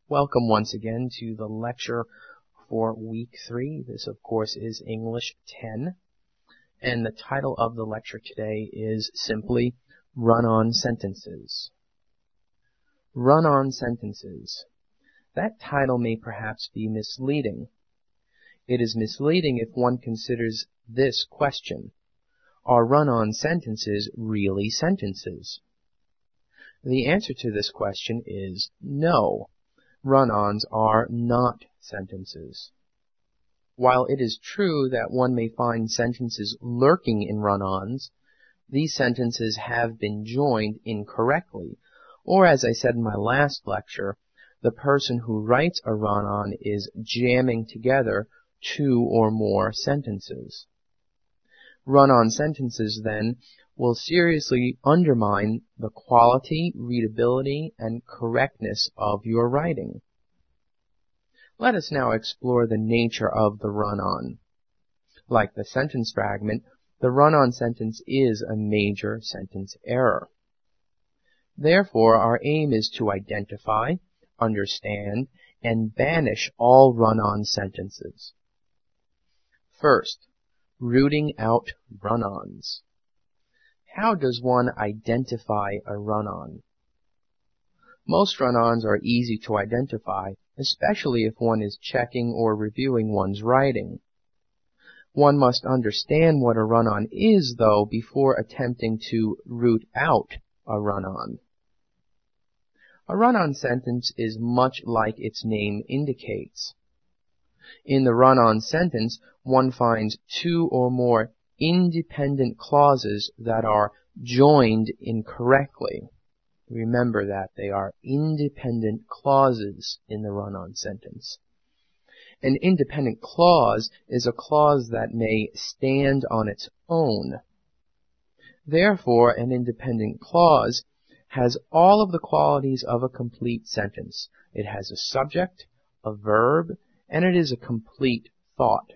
Welcome once again to the lecture for week 3. This, of course, is English 10. And the title of the lecture today is simply Run-on Sentences. Run-on sentences. That title may perhaps be misleading. It is misleading if one considers this question. Are run-on sentences really sentences? The answer to this question is no. Run-ons are not sentences. While it is true that one may find sentences lurking in run-ons, these sentences have been joined incorrectly, or as I said in my last lecture, the person who writes a run-on is jamming together two or more sentences. Run-on sentences, then, will seriously undermine the quality, readability, and correctness of your writing. Let us now explore the nature of the run-on. Like the sentence fragment, the run-on sentence is a major sentence error. Therefore, our aim is to identify, understand, and banish all run-on sentences. First, rooting out run-ons. How does one identify a run-on? Most run-ons are easy to identify, especially if one is checking or reviewing one's writing. One must understand what a run-on is, though, before attempting to root out a run-on. A run-on sentence is much like its name indicates. In the run-on sentence, one finds two or more independent clauses that are joined incorrectly. Remember that they are independent clauses in the run-on sentence. An independent clause is a clause that may stand on its own. Therefore, an independent clause has all of the qualities of a complete sentence. It has a subject, a verb, and it is a complete thought.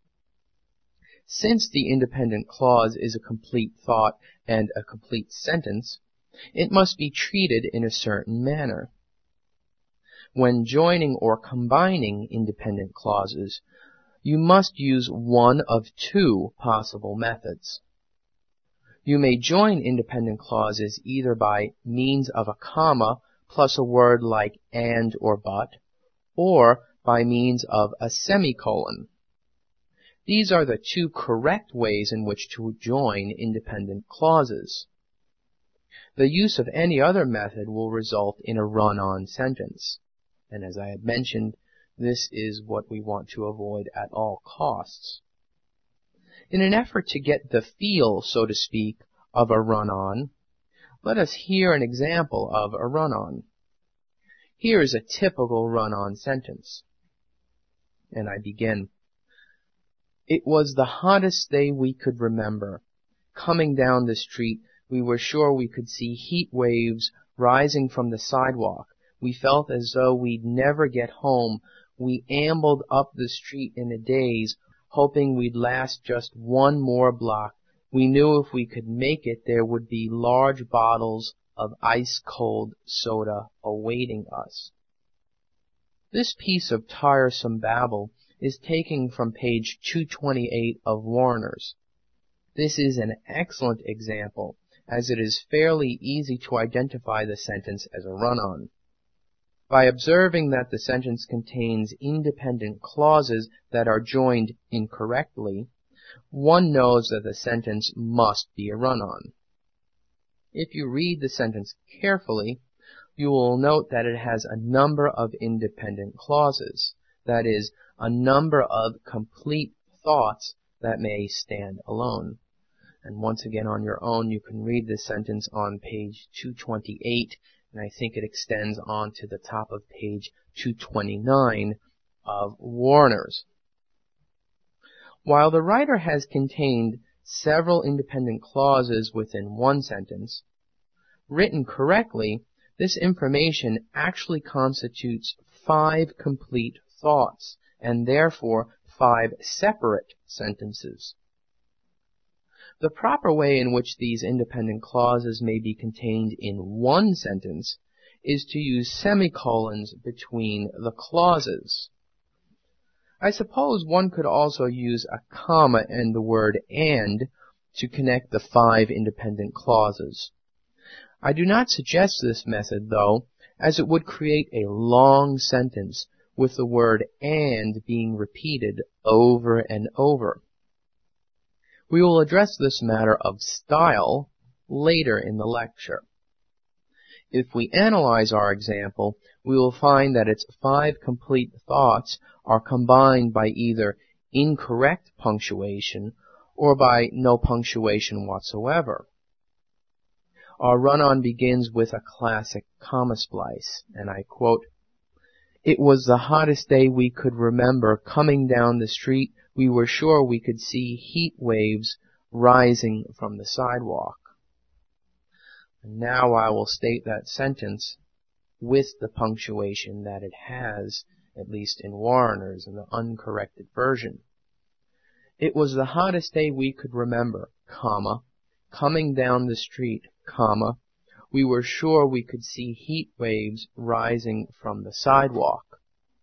Since the independent clause is a complete thought and a complete sentence, it must be treated in a certain manner. When joining or combining independent clauses, you must use one of two possible methods. You may join independent clauses either by means of a comma plus a word like and or but, or by means of a semicolon. These are the two correct ways in which to join independent clauses. The use of any other method will result in a run-on sentence. And as I had mentioned, this is what we want to avoid at all costs. In an effort to get the feel, so to speak, of a run-on, let us hear an example of a run-on. Here is a typical run-on sentence. And I begin. It was the hottest day we could remember. Coming down the street, we were sure we could see heat waves rising from the sidewalk. We felt as though we'd never get home. We ambled up the street in a daze, hoping we'd last just one more block. We knew if we could make it, there would be large bottles of ice-cold soda awaiting us. This piece of tiresome babble is taken from page 228 of Warner's. This is an excellent example, as it is fairly easy to identify the sentence as a run-on. By observing that the sentence contains independent clauses that are joined incorrectly, one knows that the sentence must be a run-on. If you read the sentence carefully, you will note that it has a number of independent clauses, that is, a number of complete thoughts that may stand alone. And once again, on your own, you can read this sentence on page 228, and I think it extends on to the top of page 229 of Warner's. While the writer has contained several independent clauses within one sentence, written correctly, this information actually constitutes 5 complete thoughts, and therefore 5 separate sentences. The proper way in which these independent clauses may be contained in one sentence is to use semicolons between the clauses. I suppose one could also use a comma and the word "and" to connect the 5 independent clauses. I do not suggest this method, though, as it would create a long sentence with the word "and" being repeated over and over. We will address this matter of style later in the lecture. If we analyze our example, we will find that its 5 complete thoughts are combined by either incorrect punctuation or by no punctuation whatsoever. Our run-on begins with a classic comma splice, and I quote, "It was the hottest day we could remember. Coming down the street, we were sure we could see heat waves rising from the sidewalk." And now I will state that sentence with the punctuation that it has, at least in Warner's in the uncorrected version. "It was the hottest day we could remember, comma, coming down the street, comma, we were sure we could see heat waves rising from the sidewalk."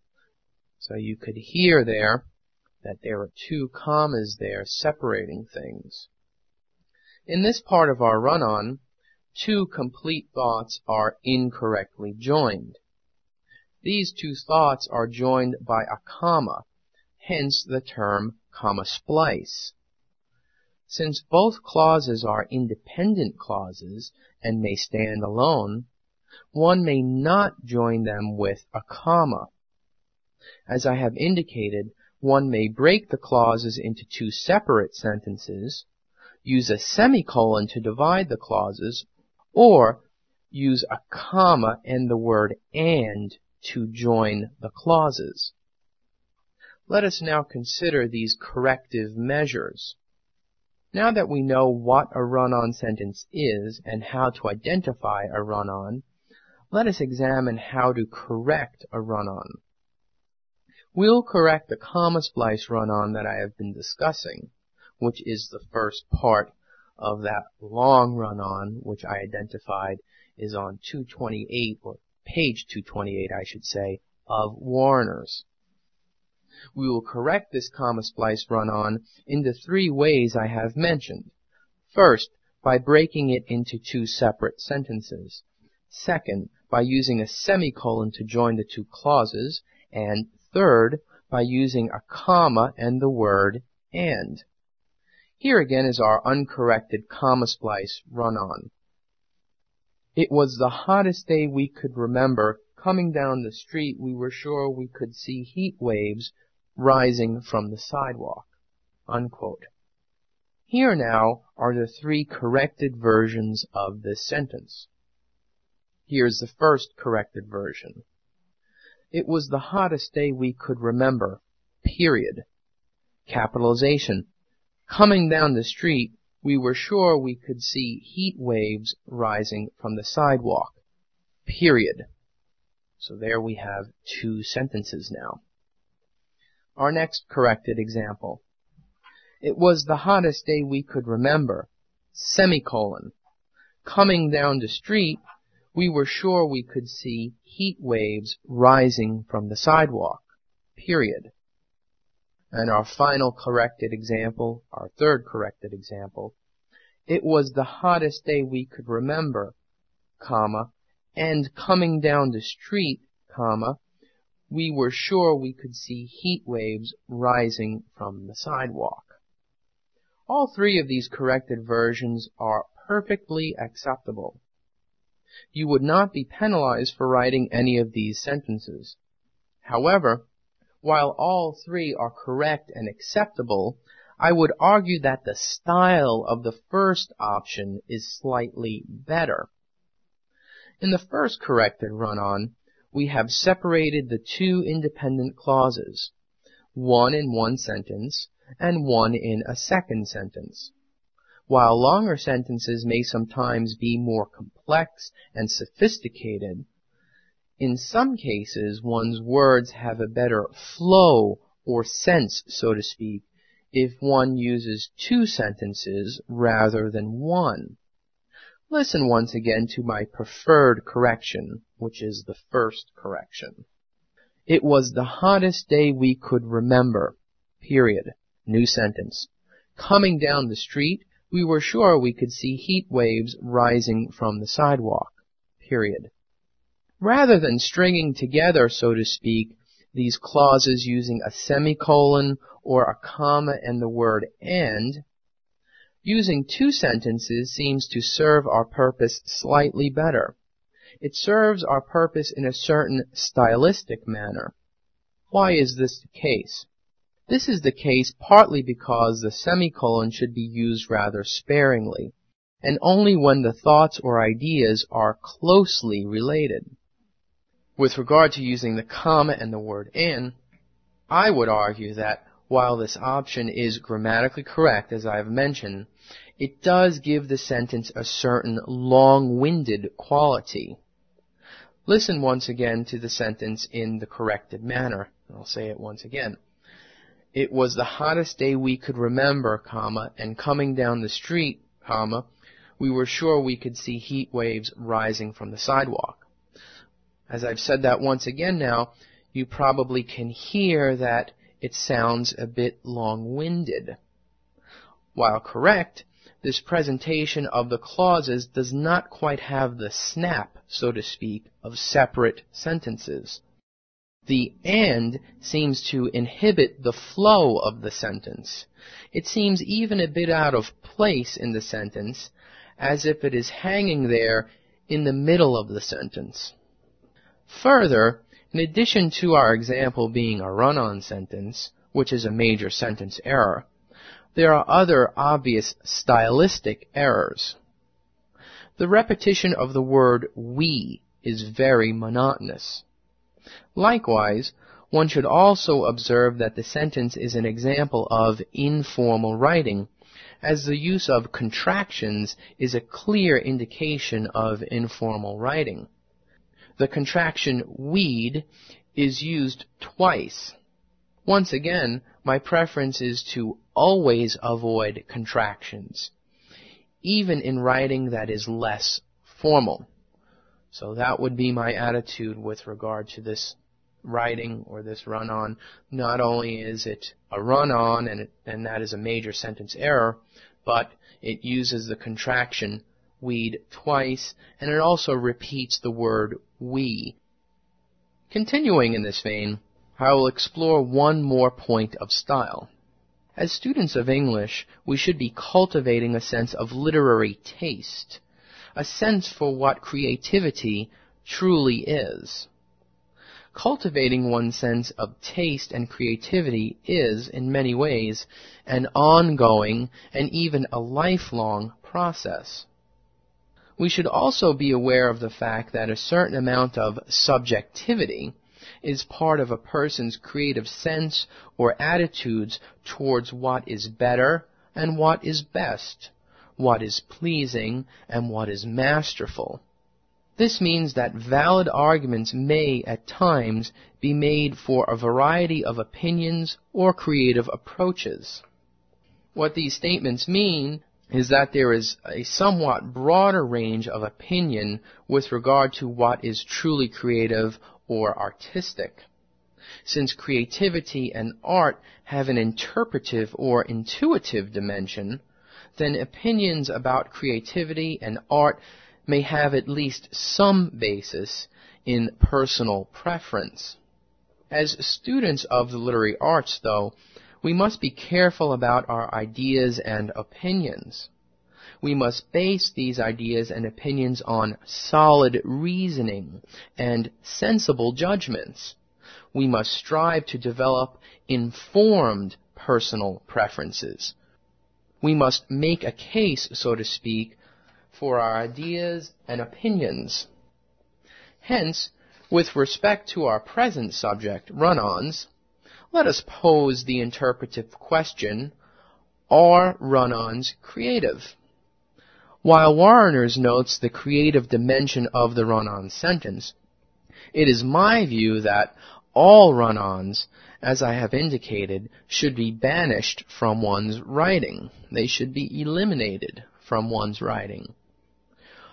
So you could hear there that there are 2 commas there separating things. In this part of our run-on, 2 complete thoughts are incorrectly joined. These 2 thoughts are joined by a comma, hence the term comma splice. Since both clauses are independent clauses and may stand alone, one may not join them with a comma. As I have indicated, one may break the clauses into 2 separate sentences, use a semicolon to divide the clauses, or use a comma and the word "and" to join the clauses. Let us now consider these corrective measures. Now that we know what a run-on sentence is and how to identify a run-on, let us examine how to correct a run-on. We'll correct the comma splice run-on that I have been discussing, which is the first part of that long run-on, which I identified is on 228, or page 228, I should say, of Warner's. We will correct this comma splice run-on in the 3 ways I have mentioned. First, by breaking it into 2 separate sentences. Second, by using a semicolon to join the 2 clauses. And third, by using a comma and the word "and." Here again is our uncorrected comma splice run-on. "It was the hottest day we could remember. Coming down the street, we were sure we could see heat waves rising from the sidewalk." Unquote. Here now are the 3 corrected versions of this sentence. Here's the first corrected version. "It was the hottest day we could remember, period." Capitalization. "Coming down the street, we were sure we could see heat waves rising from the sidewalk, period." So there we have 2 sentences now. Our next corrected example. "It was the hottest day we could remember, semicolon. Coming down the street, we were sure we could see heat waves rising from the sidewalk, period." And our final corrected example, our third corrected example. "It was the hottest day we could remember, comma, and coming down the street, comma, we were sure we could see heat waves rising from the sidewalk." All 3 of these corrected versions are perfectly acceptable. You would not be penalized for writing any of these sentences. However, while all 3 are correct and acceptable, I would argue that the style of the first option is slightly better. In the first corrected run-on, we have separated the 2 independent clauses, one in one sentence and one in a second sentence. While longer sentences may sometimes be more complex and sophisticated, in some cases one's words have a better flow or sense, so to speak, if one uses 2 sentences rather than 1. Listen once again to my preferred correction, which is the first correction. It was the hottest day we could remember. Period. New sentence. Coming down the street, we were sure we could see heat waves rising from the sidewalk. Period. Rather than stringing together, so to speak, these clauses using a semicolon or a comma and the word and, using two sentences seems to serve our purpose slightly better. It serves our purpose in a certain stylistic manner. Why is this the case? This is the case partly because the semicolon should be used rather sparingly, and only when the thoughts or ideas are closely related. With regard to using the comma and the word and, I would argue that while this option is grammatically correct, as I have mentioned, it does give the sentence a certain long-winded quality. Listen once again to the sentence in the corrected manner. I'll say it once again. It was the hottest day we could remember, comma, and coming down the street, comma, we were sure we could see heat waves rising from the sidewalk. As I've said that once again now, you probably can hear that it sounds a bit long-winded. While correct, this presentation of the clauses does not quite have the snap, so to speak, of separate sentences. The and seems to inhibit the flow of the sentence. It seems even a bit out of place in the sentence, as if it is hanging there in the middle of the sentence. Further, in addition to our example being a run-on sentence, which is a major sentence error, there are other obvious stylistic errors. The repetition of the word we is very monotonous. Likewise, one should also observe that the sentence is an example of informal writing, as the use of contractions is a clear indication of informal writing. The contraction we'd is used twice. Once again, my preference is to always avoid contractions, even in writing that is less formal. So that would be my attitude with regard to this writing or this run-on. Not only is it a run-on, and that is a major sentence error, but it uses the contraction we'd twice, and it also repeats the word we. Continuing in this vein, I will explore one more point of style. As students of English, we should be cultivating a sense of literary taste, a sense for what creativity truly is. Cultivating one's sense of taste and creativity is, in many ways, an ongoing and even a lifelong process. We should also be aware of the fact that a certain amount of subjectivity is part of a person's creative sense or attitudes towards what is better and what is best, what is pleasing and what is masterful. This means that valid arguments may, at times, be made for a variety of opinions or creative approaches. What these statements mean is that there is a somewhat broader range of opinion with regard to what is truly creative or artistic. Since creativity and art have an interpretive or intuitive dimension, then opinions about creativity and art may have at least some basis in personal preference. As students of the literary arts, though, we must be careful about our ideas and opinions. We must base these ideas and opinions on solid reasoning and sensible judgments. We must strive to develop informed personal preferences. We must make a case, so to speak, for our ideas and opinions. Hence, with respect to our present subject, run-ons, let us pose the interpretive question, are run-ons creative? While Warner notes the creative dimension of the run-on sentence, it is my view that all run-ons, as I have indicated, should be banished from one's writing. They should be eliminated from one's writing.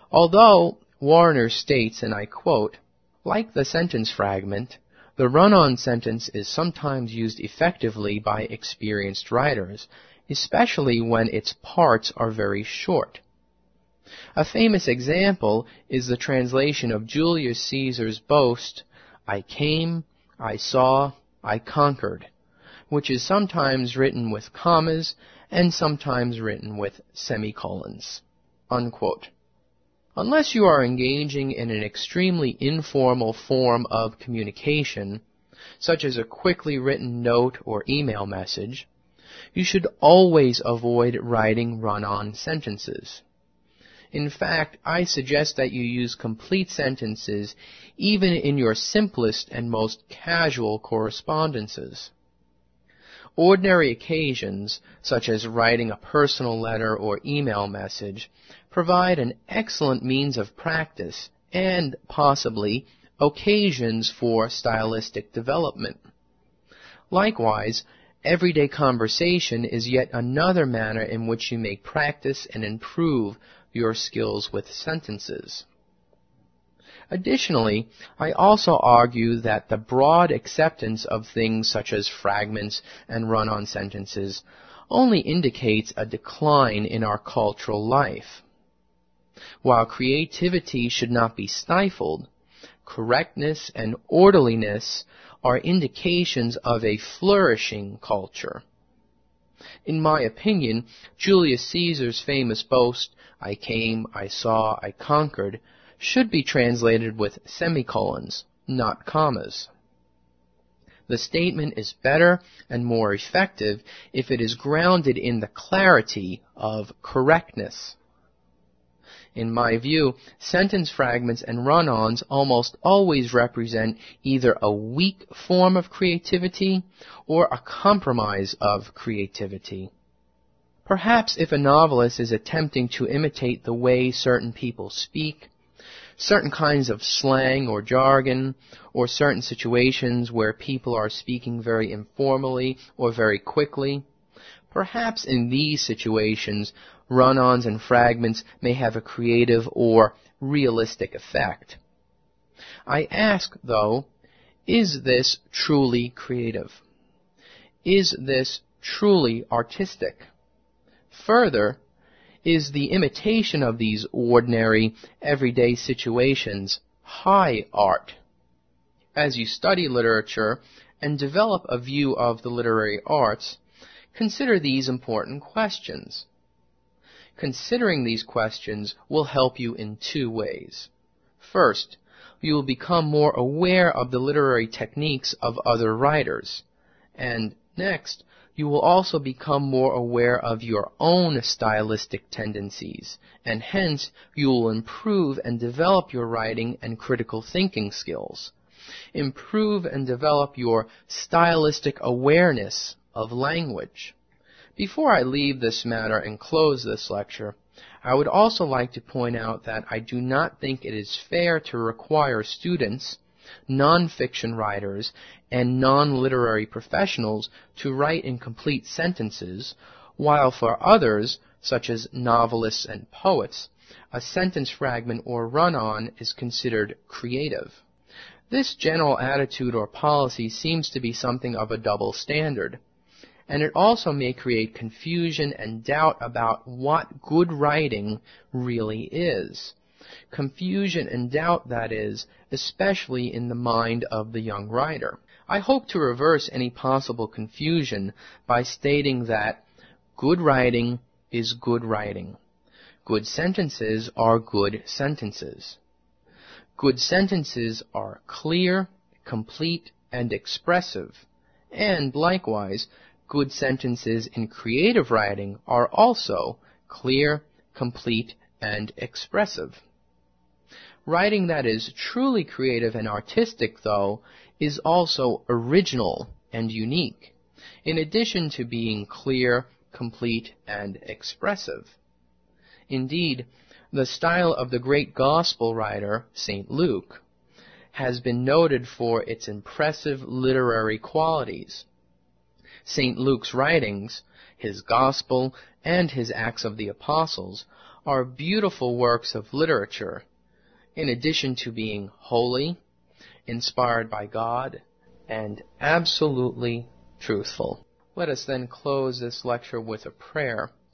Although Warner states, and I quote, "Like the sentence fragment, the run-on sentence is sometimes used effectively by experienced writers, especially when its parts are very short. A famous example is the translation of Julius Caesar's boast, 'I came, I saw, I conquered,' which is sometimes written with commas and sometimes written with semicolons." Unquote. Unless you are engaging in an extremely informal form of communication, such as a quickly written note or email message, you should always avoid writing run-on sentences. In fact, I suggest that you use complete sentences even in your simplest and most casual correspondences. Ordinary occasions, such as writing a personal letter or email message, provide an excellent means of practice and, possibly, occasions for stylistic development. Likewise, everyday conversation is yet another manner in which you may practice and improve your skills with sentences. Additionally, I also argue that the broad acceptance of things such as fragments and run-on sentences only indicates a decline in our cultural life. While creativity should not be stifled, correctness and orderliness are indications of a flourishing culture. In my opinion, Julius Caesar's famous boast, "I came, I saw, I conquered," should be translated with semicolons, not commas. The statement is better and more effective if it is grounded in the clarity of correctness. In my view, sentence fragments and run-ons almost always represent either a weak form of creativity or a compromise of creativity. Perhaps if a novelist is attempting to imitate the way certain people speak, certain kinds of slang or jargon, or certain situations where people are speaking very informally or very quickly, perhaps in these situations, run-ons and fragments may have a creative or realistic effect. I ask, though, is this truly creative? Is this truly artistic? Further, is the imitation of these ordinary, everyday situations high art? As you study literature and develop a view of the literary arts, consider these important questions. Considering these questions will help you in two ways. First, you will become more aware of the literary techniques of other writers. And next, you will also become more aware of your own stylistic tendencies, and hence you will improve and develop your writing and critical thinking skills. Improve and develop your stylistic awareness of language. Before I leave this matter and close this lecture, I would also like to point out that I do not think it is fair to require students, non-fiction writers, and non-literary professionals to write in complete sentences, while for others, such as novelists and poets, a sentence fragment or run-on is considered creative. This general attitude or policy seems to be something of a double standard, and it also may create confusion and doubt about what good writing really is. Confusion and doubt, that is, especially in the mind of the young writer. I hope to reverse any possible confusion by stating that good writing is good writing. Good sentences are good sentences. Good sentences are clear, complete, and expressive. And likewise, good sentences in creative writing are also clear, complete, and expressive. Writing that is truly creative and artistic, though, is also original and unique, in addition to being clear, complete, and expressive. Indeed, the style of the great gospel writer, St. Luke, has been noted for its impressive literary qualities. St. Luke's writings, his Gospel, and his Acts of the Apostles, are beautiful works of literature, in addition to being holy, inspired by God, and absolutely truthful. Let us then close this lecture with a prayer.